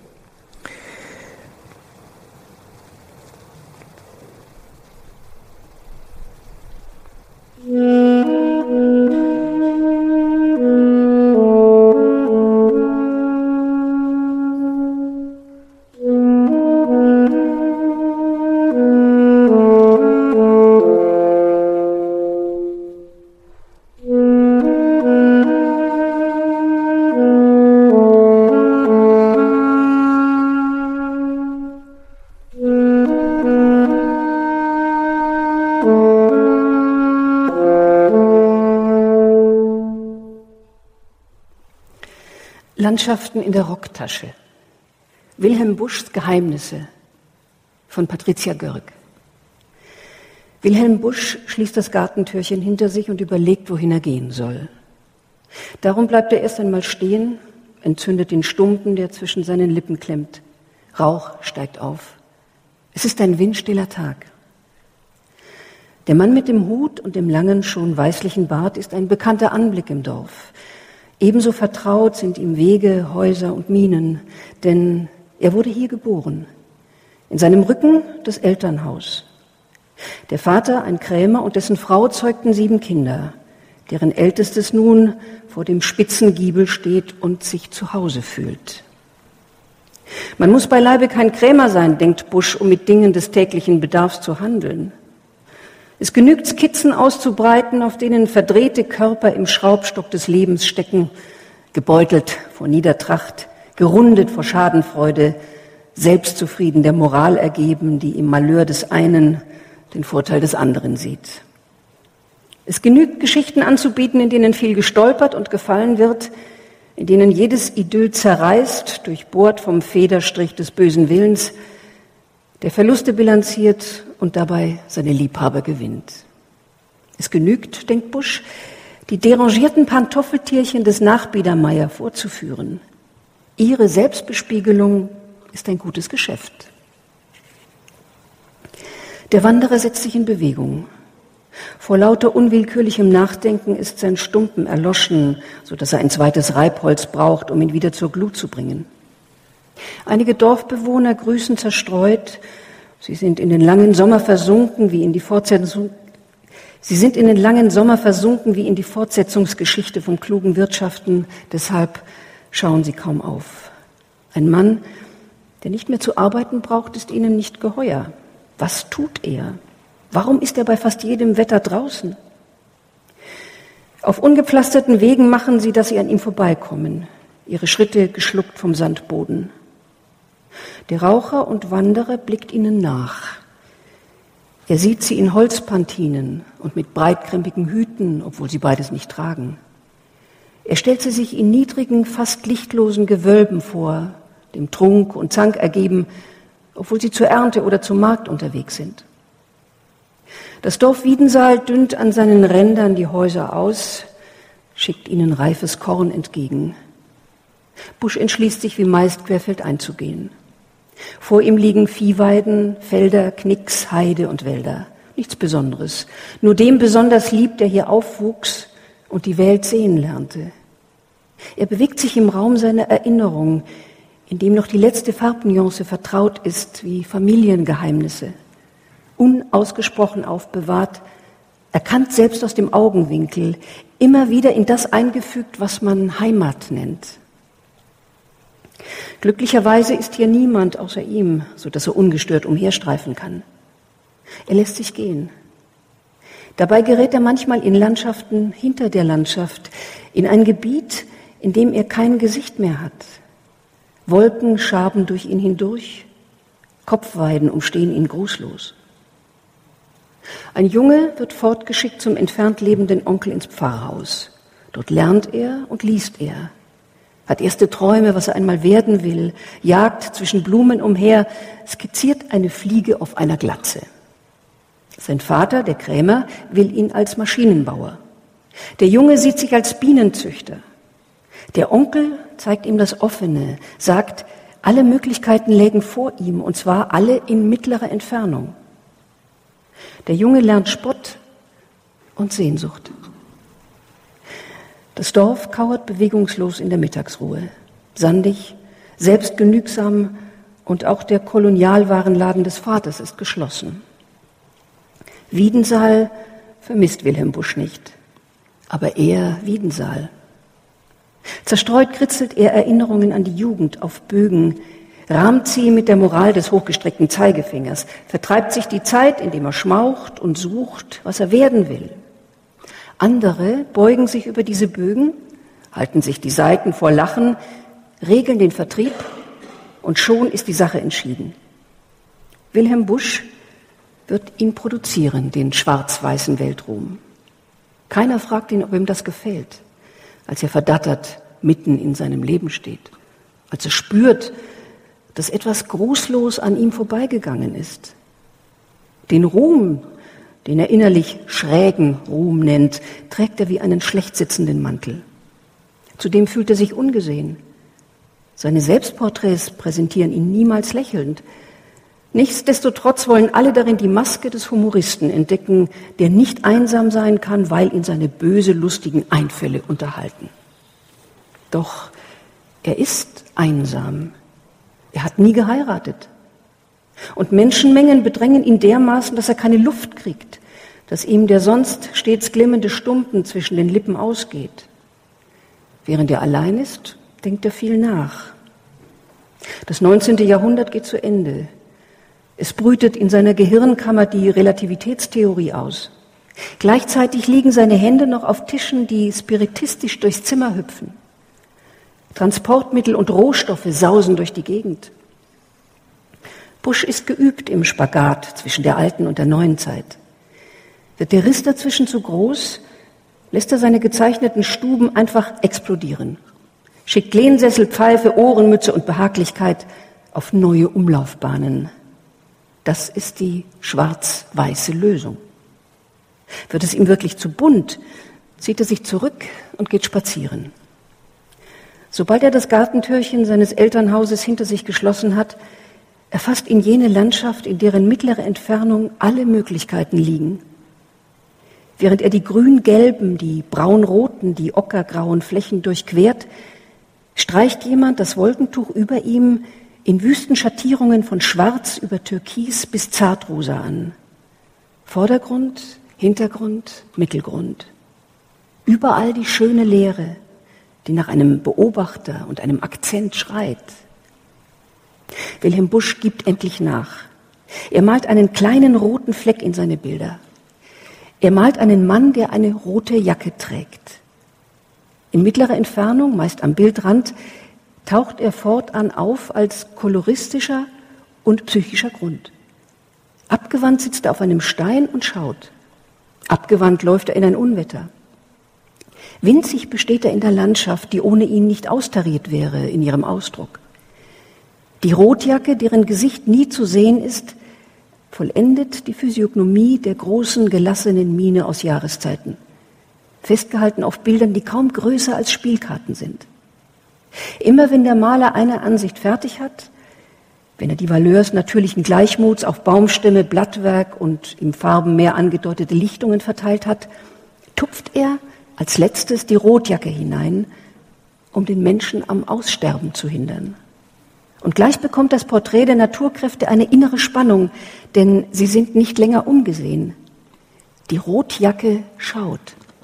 Landschaften in der Rocktasche. Wilhelm Buschs Geheimnisse von Patricia Görg. Wilhelm Busch schließt das Gartentürchen hinter sich und überlegt, wohin er gehen soll. Darum bleibt er erst einmal stehen, entzündet den Stumpen, der zwischen seinen Lippen klemmt. Rauch steigt auf. Es ist ein windstiller Tag. Der Mann mit dem Hut und dem langen, schon weißlichen Bart ist ein bekannter Anblick im Dorf. Ebenso vertraut sind ihm Wege, Häuser und Minen, denn er wurde hier geboren. In seinem Rücken das Elternhaus. Der Vater, ein Krämer, und dessen Frau zeugten 7 Kinder, deren ältestes nun vor dem Spitzengiebel steht und sich zu Hause fühlt. Man muss beileibe kein Krämer sein, denkt Busch, um mit Dingen des täglichen Bedarfs zu handeln. Es genügt, Skizzen auszubreiten, auf denen verdrehte Körper im Schraubstock des Lebens stecken, gebeutelt vor Niedertracht, gerundet vor Schadenfreude, selbstzufrieden der Moral ergeben, die im Malheur des einen den Vorteil des anderen sieht. Es genügt, Geschichten anzubieten, in denen viel gestolpert und gefallen wird, in denen jedes Idyll zerreißt, durchbohrt vom Federstrich des bösen Willens, der Verluste bilanziert und dabei seine Liebhaber gewinnt. Es genügt, denkt Busch, die derangierten Pantoffeltierchen des Nachbiedermeier vorzuführen. Ihre Selbstbespiegelung ist ein gutes Geschäft. Der Wanderer setzt sich in Bewegung. Vor lauter unwillkürlichem Nachdenken ist sein Stumpen erloschen, so dass er ein zweites Reibholz braucht, um ihn wieder zur Glut zu bringen. Einige Dorfbewohner grüßen zerstreut. Sie sind in den langen Sommer versunken wie in die Fortsetzungsgeschichte vom klugen Wirtschaften. Deshalb schauen sie kaum auf. Ein Mann, der nicht mehr zu arbeiten braucht, ist ihnen nicht geheuer. Was tut er? Warum ist er bei fast jedem Wetter draußen? Auf ungepflasterten Wegen machen sie, dass sie an ihm vorbeikommen, ihre Schritte geschluckt vom Sandboden. Der Raucher und Wanderer blickt ihnen nach. Er sieht sie in Holzpantinen und mit breitkrempigen Hüten, obwohl sie beides nicht tragen. Er stellt sie sich in niedrigen, fast lichtlosen Gewölben vor, dem Trunk und Zank ergeben, obwohl sie zur Ernte oder zum Markt unterwegs sind. Das Dorf Wiedensaal dünnt an seinen Rändern die Häuser aus, schickt ihnen reifes Korn entgegen. Busch entschließt sich, wie meist querfeldein zu gehen. Vor ihm liegen Viehweiden, Felder, Knicks, Heide und Wälder. Nichts Besonderes. Nur dem besonders lieb, der hier aufwuchs und die Welt sehen lernte. Er bewegt sich im Raum seiner Erinnerung, in dem noch die letzte Farbnuance vertraut ist, wie Familiengeheimnisse. Unausgesprochen aufbewahrt, erkannt selbst aus dem Augenwinkel, immer wieder in das eingefügt, was man Heimat nennt. Glücklicherweise ist hier niemand außer ihm, so dass er ungestört umherstreifen kann. Er lässt sich gehen. Dabei gerät er manchmal in Landschaften hinter der Landschaft, in ein Gebiet, in dem er kein Gesicht mehr hat. Wolken schaben durch ihn hindurch, Kopfweiden umstehen ihn grußlos. Ein Junge wird fortgeschickt zum entfernt lebenden Onkel ins Pfarrhaus. Dort lernt er und liest er, hat erste Träume, was er einmal werden will, jagt zwischen Blumen umher, skizziert eine Fliege auf einer Glatze. Sein Vater, der Krämer, will ihn als Maschinenbauer. Der Junge sieht sich als Bienenzüchter. Der Onkel zeigt ihm das Offene, sagt, alle Möglichkeiten lägen vor ihm, und zwar alle in mittlerer Entfernung. Der Junge lernt Spott und Sehnsucht. Das Dorf kauert bewegungslos in der Mittagsruhe. Sandig, selbstgenügsam, und auch der Kolonialwarenladen des Vaters ist geschlossen. Wiedensaal vermisst Wilhelm Busch nicht, aber er Wiedensaal. Zerstreut kritzelt er Erinnerungen an die Jugend auf Bögen, rahmt sie mit der Moral des hochgestreckten Zeigefingers, vertreibt sich die Zeit, indem er schmaucht und sucht, was er werden will. Andere beugen sich über diese Bögen, halten sich die Seiten vor Lachen, regeln den Vertrieb, und schon ist die Sache entschieden. Wilhelm Busch wird ihn produzieren, den schwarz-weißen Weltruhm. Keiner fragt ihn, ob ihm das gefällt, als er verdattert mitten in seinem Leben steht, als er spürt, dass etwas grußlos an ihm vorbeigegangen ist. Den Ruhm, den er innerlich schrägen Ruhm nennt, trägt er wie einen schlecht sitzenden Mantel. Zudem fühlt er sich ungesehen. Seine Selbstporträts präsentieren ihn niemals lächelnd. Nichtsdestotrotz wollen alle darin die Maske des Humoristen entdecken, der nicht einsam sein kann, weil ihn seine böse, lustigen Einfälle unterhalten. Doch er ist einsam. Er hat nie geheiratet. Und Menschenmengen bedrängen ihn dermaßen, dass er keine Luft kriegt, dass ihm der sonst stets glimmende Stumpen zwischen den Lippen ausgeht. Während er allein ist, denkt er viel nach. Das 19. Jahrhundert geht zu Ende. Es brütet in seiner Gehirnkammer die Relativitätstheorie aus. Gleichzeitig liegen seine Hände noch auf Tischen, die spiritistisch durchs Zimmer hüpfen. Transportmittel und Rohstoffe sausen durch die Gegend. Busch ist geübt im Spagat zwischen der alten und der neuen Zeit. Wird der Riss dazwischen zu groß, lässt er seine gezeichneten Stuben einfach explodieren. Schickt Lehnsessel, Pfeife, Ohrenmütze und Behaglichkeit auf neue Umlaufbahnen. Das ist die schwarz-weiße Lösung. Wird es ihm wirklich zu bunt, zieht er sich zurück und geht spazieren. Sobald er das Gartentürchen seines Elternhauses hinter sich geschlossen hat, erfasst ihn jene Landschaft, in deren mittlere Entfernung alle Möglichkeiten liegen. Während er die grün-gelben, die braun-roten, die ockergrauen Flächen durchquert, streicht jemand das Wolkentuch über ihm in wüsten Schattierungen von Schwarz über Türkis bis Zartrosa an. Vordergrund, Hintergrund, Mittelgrund. Überall die schöne Leere, die nach einem Beobachter und einem Akzent schreit. Wilhelm Busch gibt endlich nach. Er malt einen kleinen roten Fleck in seine Bilder. Er malt einen Mann, der eine rote Jacke trägt. In mittlerer Entfernung, meist am Bildrand, taucht er fortan auf als koloristischer und psychischer Grund. Abgewandt sitzt er auf einem Stein und schaut. Abgewandt läuft er in ein Unwetter. Winzig besteht er in der Landschaft, die ohne ihn nicht austariert wäre in ihrem Ausdruck. Die Rotjacke, deren Gesicht nie zu sehen ist, vollendet die Physiognomie der großen, gelassenen Miene aus Jahreszeiten, festgehalten auf Bildern, die kaum größer als Spielkarten sind. Immer wenn der Maler eine Ansicht fertig hat, wenn er die Valeurs natürlichen Gleichmuts auf Baumstämme, Blattwerk und im Farbenmeer angedeutete Lichtungen verteilt hat, tupft er als letztes die Rotjacke hinein, um den Menschen am Aussterben zu hindern. Und gleich bekommt das Porträt der Naturkräfte eine innere Spannung, denn sie sind nicht länger umgesehen. Die Rotjacke schaut.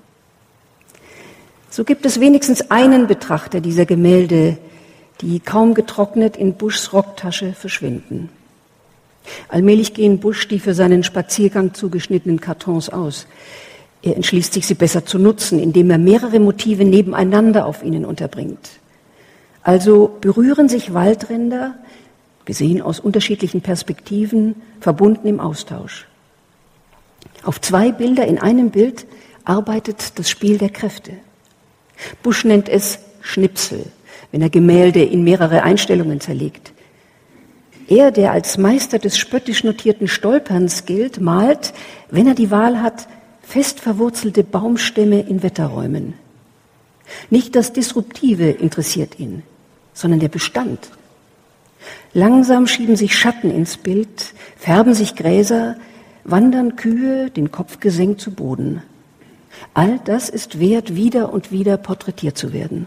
So gibt es wenigstens einen Betrachter dieser Gemälde, die kaum getrocknet in Buschs Rocktasche verschwinden. Allmählich gehen Busch die für seinen Spaziergang zugeschnittenen Kartons aus. Er entschließt sich, sie besser zu nutzen, indem er mehrere Motive nebeneinander auf ihnen unterbringt. Also berühren sich Waldränder, gesehen aus unterschiedlichen Perspektiven, verbunden im Austausch. Auf zwei Bilder in einem Bild arbeitet das Spiel der Kräfte. Busch nennt es Schnipsel, wenn er Gemälde in mehrere Einstellungen zerlegt. Er, der als Meister des spöttisch notierten Stolperns gilt, malt, wenn er die Wahl hat, fest verwurzelte Baumstämme in Wetterräumen. Nicht das Disruptive interessiert ihn, sondern der Bestand. Langsam schieben sich Schatten ins Bild, färben sich Gräser, wandern Kühe, den Kopf gesenkt zu Boden. All das ist wert, wieder und wieder porträtiert zu werden.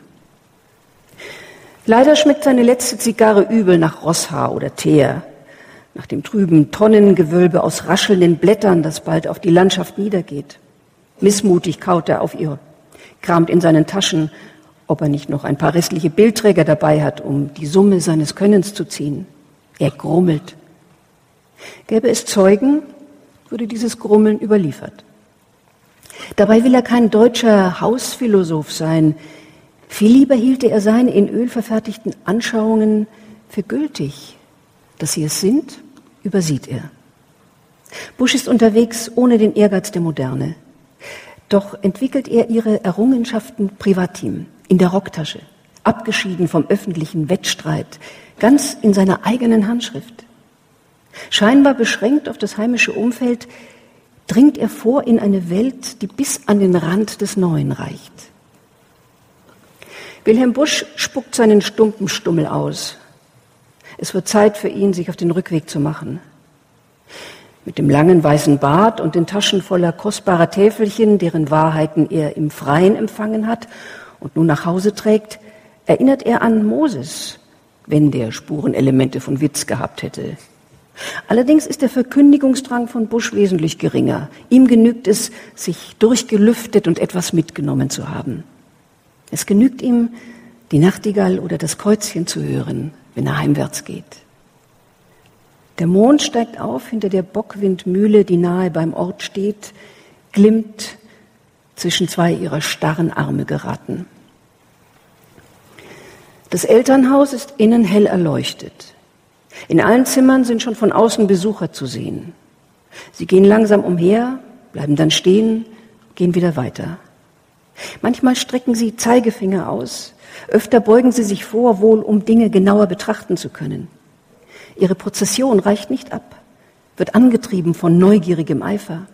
Leider schmeckt seine letzte Zigarre übel nach Rosshaar oder Teer, nach dem trüben Tonnengewölbe aus raschelnden Blättern, das bald auf die Landschaft niedergeht. Missmutig kaut er auf ihr, kramt in seinen Taschen, ob er nicht noch ein paar restliche Bildträger dabei hat, um die Summe seines Könnens zu ziehen. Er grummelt. Gäbe es Zeugen, würde dieses Grummeln überliefert. Dabei will er kein deutscher Hausphilosoph sein. Viel lieber hielte er seine in Öl verfertigten Anschauungen für gültig. Dass sie es sind, übersieht er. Busch ist unterwegs ohne den Ehrgeiz der Moderne. Doch entwickelt er ihre Errungenschaften privatim, in der Rocktasche, abgeschieden vom öffentlichen Wettstreit, ganz in seiner eigenen Handschrift. Scheinbar beschränkt auf das heimische Umfeld, dringt er vor in eine Welt, die bis an den Rand des Neuen reicht. Wilhelm Busch spuckt seinen Stumpenstummel aus. Es wird Zeit für ihn, sich auf den Rückweg zu machen. Mit dem langen weißen Bart und den Taschen voller kostbarer Täfelchen, deren Wahrheiten er im Freien empfangen hat und nun nach Hause trägt, erinnert er an Moses, wenn der Spurenelemente von Witz gehabt hätte. Allerdings ist der Verkündigungsdrang von Busch wesentlich geringer. Ihm genügt es, sich durchgelüftet und etwas mitgenommen zu haben. Es genügt ihm, die Nachtigall oder das Käuzchen zu hören, wenn er heimwärts geht. Der Mond steigt auf hinter der Bockwindmühle, die nahe beim Ort steht, glimmt zwischen zwei ihrer starren Arme geraten. Das Elternhaus ist innen hell erleuchtet. In allen Zimmern sind schon von außen Besucher zu sehen. Sie gehen langsam umher, bleiben dann stehen, gehen wieder weiter. Manchmal strecken sie Zeigefinger aus, öfter beugen sie sich vor, wohl um Dinge genauer betrachten zu können. Ihre Prozession reicht nicht ab, wird angetrieben von neugierigem Eifer.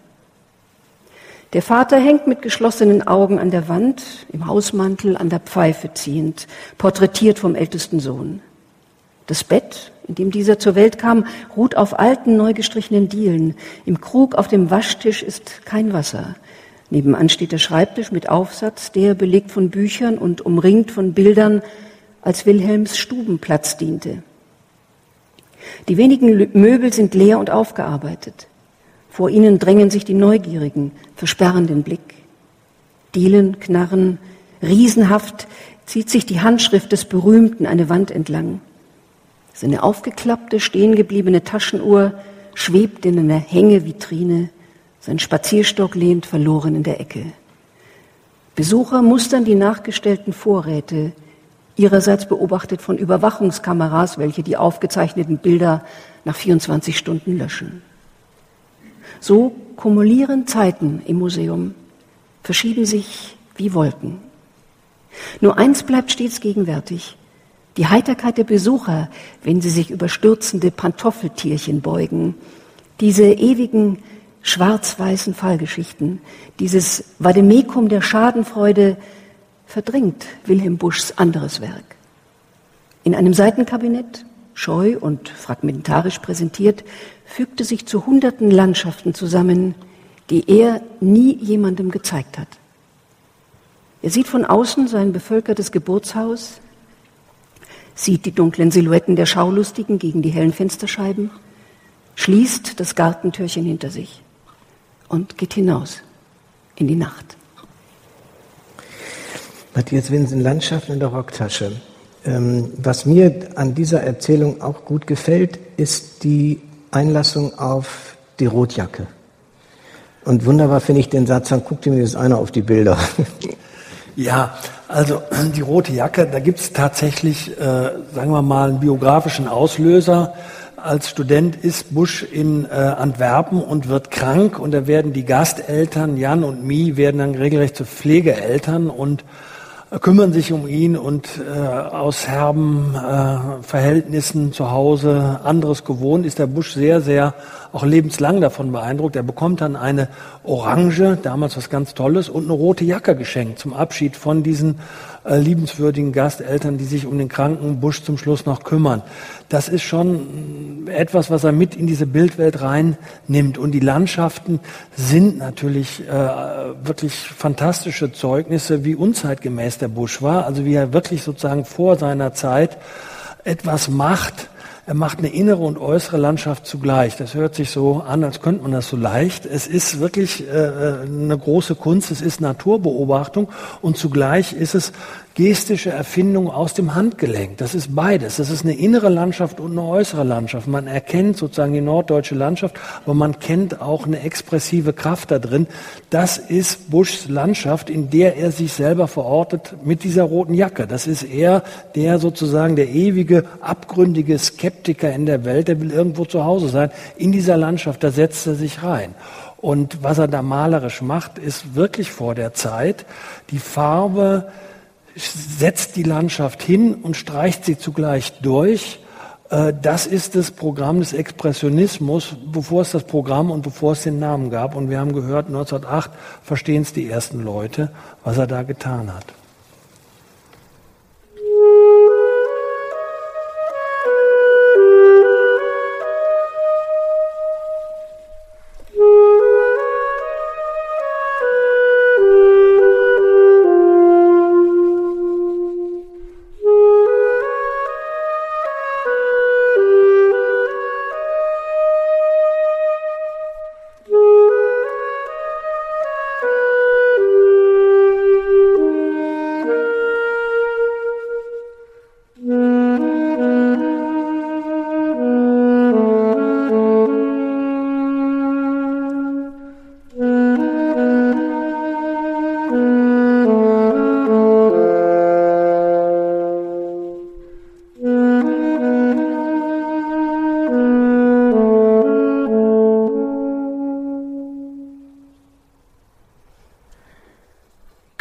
Der Vater hängt mit geschlossenen Augen an der Wand, im Hausmantel an der Pfeife ziehend, porträtiert vom ältesten Sohn. Das Bett, in dem dieser zur Welt kam, ruht auf alten, neu gestrichenen Dielen. Im Krug auf dem Waschtisch ist kein Wasser. Nebenan steht der Schreibtisch mit Aufsatz, der belegt von Büchern und umringt von Bildern, als Wilhelms Stubenplatz diente. Die wenigen Möbel sind leer und aufgearbeitet. Vor ihnen drängen sich die Neugierigen, versperren den Blick. Dielen, knarren, riesenhaft zieht sich die Handschrift des Berühmten eine Wand entlang. Seine aufgeklappte, stehengebliebene Taschenuhr schwebt in einer Hängevitrine, sein Spazierstock lehnt verloren in der Ecke. Besucher mustern die nachgestellten Vorräte, ihrerseits beobachtet von Überwachungskameras, welche die aufgezeichneten Bilder nach 24 Stunden löschen. So kumulieren Zeiten im Museum, verschieben sich wie Wolken. Nur eins bleibt stets gegenwärtig: die Heiterkeit der Besucher, wenn sie sich über stürzende Pantoffeltierchen beugen, diese ewigen schwarz-weißen Fallgeschichten, dieses Vademekum der Schadenfreude verdrängt Wilhelm Buschs anderes Werk. In einem Seitenkabinett, scheu und fragmentarisch präsentiert, fügte sich zu Hunderten Landschaften zusammen, die er nie jemandem gezeigt hat. Er sieht von außen sein bevölkertes Geburtshaus, sieht die dunklen Silhouetten der Schaulustigen gegen die hellen Fensterscheiben, schließt das Gartentürchen hinter sich und geht hinaus in die Nacht. Matthias Winsen, Landschaften in der Rocktasche. Was mir an dieser Erzählung auch gut gefällt, ist die Einlassung auf die Rotjacke. Und wunderbar finde ich den Satz, dann guckt mir jetzt einer auf die Bilder. Ja, also die rote Jacke, da gibt es tatsächlich, sagen wir mal, einen biografischen Auslöser. Als Student ist Busch in Antwerpen und wird krank, und da werden die Gasteltern, Jan und Mie, werden dann regelrecht zu Pflegeeltern und kümmern sich um ihn, und aus herben Verhältnissen zu Hause, anderes gewohnt, ist der Busch sehr, sehr auch lebenslang davon beeindruckt. Er bekommt dann eine Orange, damals was ganz Tolles, und eine rote Jacke geschenkt zum Abschied von diesen liebenswürdigen Gasteltern, die sich um den kranken Busch zum Schluss noch kümmern. Das ist schon etwas, was er mit in diese Bildwelt reinnimmt. Und die Landschaften sind natürlich wirklich fantastische Zeugnisse, wie unzeitgemäß der Busch war. Also wie er wirklich sozusagen vor seiner Zeit etwas macht. Er macht eine innere und äußere Landschaft zugleich. Das hört sich so an, als könnte man das so leicht. Es ist wirklich eine große Kunst, es ist Naturbeobachtung, und zugleich ist es gestische Erfindung aus dem Handgelenk. Das ist beides. Das ist eine innere Landschaft und eine äußere Landschaft. Man erkennt sozusagen die norddeutsche Landschaft, aber man kennt auch eine expressive Kraft da drin. Das ist Buschs Landschaft, in der er sich selber verortet mit dieser roten Jacke. Das ist er, der sozusagen der ewige, abgründige Skeptiker in der Welt, der will irgendwo zu Hause sein. In dieser Landschaft, da setzt er sich rein. Und was er da malerisch macht, ist wirklich vor der Zeit. Die Farbe setzt die Landschaft hin und streicht sie zugleich durch. Das ist das Programm des Expressionismus, bevor es das Programm und bevor es den Namen gab. Und wir haben gehört, 1908 verstehen es die ersten Leute, was er da getan hat.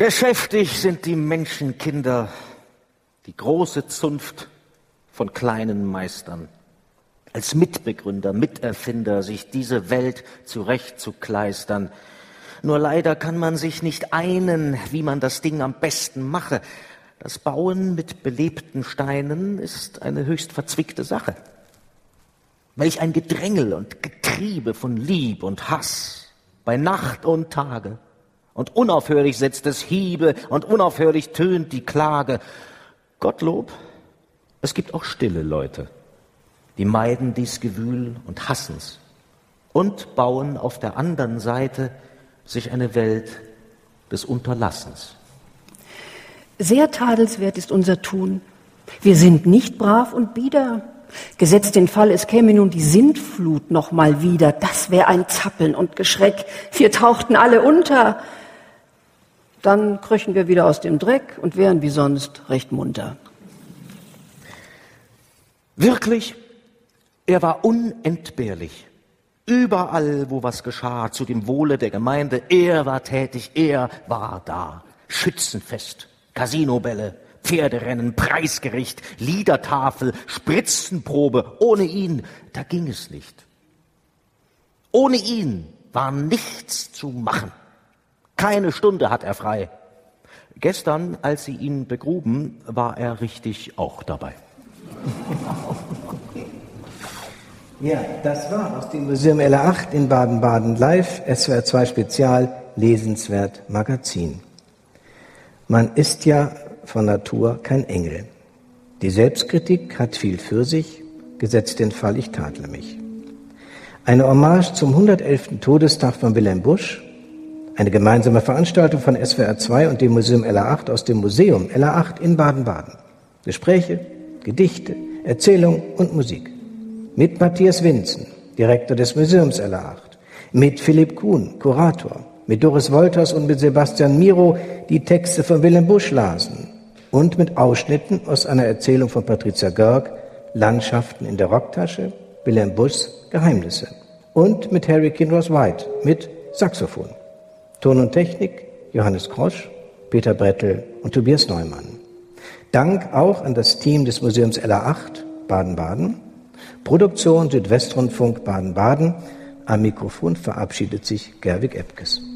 Geschäftig sind die Menschenkinder, die große Zunft von kleinen Meistern. Als Mitbegründer, Miterfinder, sich diese Welt zurechtzukleistern. Nur leider kann man sich nicht einen, wie man das Ding am besten mache. Das Bauen mit belebten Steinen ist eine höchst verzwickte Sache. Welch ein Gedrängel und Getriebe von Lieb und Hass, bei Nacht und Tage. Und unaufhörlich setzt es Hiebe und unaufhörlich tönt die Klage. Gottlob, es gibt auch stille Leute, die meiden dies Gewühl und hassen's und bauen auf der anderen Seite sich eine Welt des Unterlassens. Sehr tadelswert ist unser Tun. Wir sind nicht brav und bieder. Gesetzt den Fall, es käme nun die Sintflut noch mal wieder. Das wäre ein Zappeln und Geschreck. Wir tauchten alle unter. Dann kröchen wir wieder aus dem Dreck und wären wie sonst recht munter. Wirklich, er war unentbehrlich. Überall, wo was geschah, zu dem Wohle der Gemeinde, er war tätig, er war da. Schützenfest, Casinobälle, Pferderennen, Preisgericht, Liedertafel, Spritzenprobe. Ohne ihn, da ging es nicht. Ohne ihn war nichts zu machen. Keine Stunde hat er frei. Gestern, als sie ihn begruben, war er richtig auch dabei. Ja, das war aus dem Museum LA8 in Baden-Baden live, SWR 2 Spezial, lesenswert Magazin. Man ist ja von Natur kein Engel. Die Selbstkritik hat viel für sich, gesetzt den Fall, ich tadle mich. Eine Hommage zum 111. Todestag von Wilhelm Busch, eine gemeinsame Veranstaltung von SWR 2 und dem Museum LA8 aus dem Museum LA8 in Baden-Baden. Gespräche, Gedichte, Erzählung und Musik. Mit Matthias Winzen, Direktor des Museums LA8, mit Philipp Kuhn, Kurator, mit Doris Wolters und mit Sebastian Miro, die Texte von Wilhelm Busch lasen und mit Ausschnitten aus einer Erzählung von Patricia Görg, Landschaften in der Rocktasche, Wilhelm Buschs Geheimnisse und mit Harry Kinross White mit Saxophon. Ton und Technik Johannes Krosch, Peter Brettel und Tobias Neumann. Dank auch an das Team des Museums LA8 Baden-Baden. Produktion Südwestrundfunk Baden-Baden. Am Mikrofon verabschiedet sich Gerwig Epkes.